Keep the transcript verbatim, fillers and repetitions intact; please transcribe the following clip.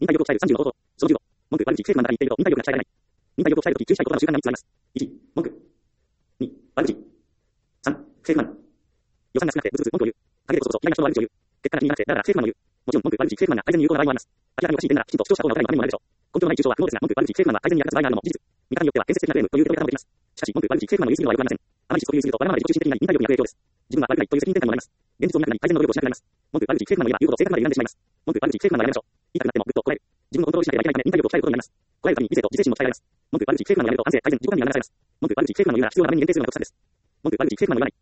忍耐力を鍛えるさんじゅうの方法。そのじゅうご。文句、悪口、不正不満なら言っていると忍耐力が鍛えられない。忍耐力を鍛えるとき注意したいことの習慣がみっつあります。いち、文句。に、悪口。さん、不正不満。予算が少なくてブツブツ文句を言う。陰でこそこそ嫌いな人の悪口を言う。結果が気にならなくてだらだら不正不満を言う。もちろん文句、悪口、不正不満が改善に有効な場合もあります。明らかにおかしい点ならきちんと主張した方がお互いのためにもなるでしょう。根拠のない主張は不能ですが、文句、悪口、不正不満は改善に役立つ場合があるのも事実。見方によっては建設的なクレームという受け止め方もできます。しかし、文句、悪口、不正不満の言い過ぎるのはよくありません。あまりしつこく言いすぎるとわがままで自己中心的になり忍耐力に悪影響です。自分は悪くないという責任転換にもなります。現実を見なくなり改善の努力をしなくなります。文句、悪口、不正不満を言えば言うほど性格まで歪んでしまいます。文句、悪口、不正不満はやめましょう。言いたくなってもぐっとこらえる。自分をコントロールしなければいけないため忍耐力を鍛えることになります。こらえるために理性と自制心も鍛えられます。文句、悪口、不正不満をやめると安静、改善、自己管理が促されます。文句、悪口、不正不満を言うなら必要なために限定するのが得策です。文句、悪口、不正不満を言わない。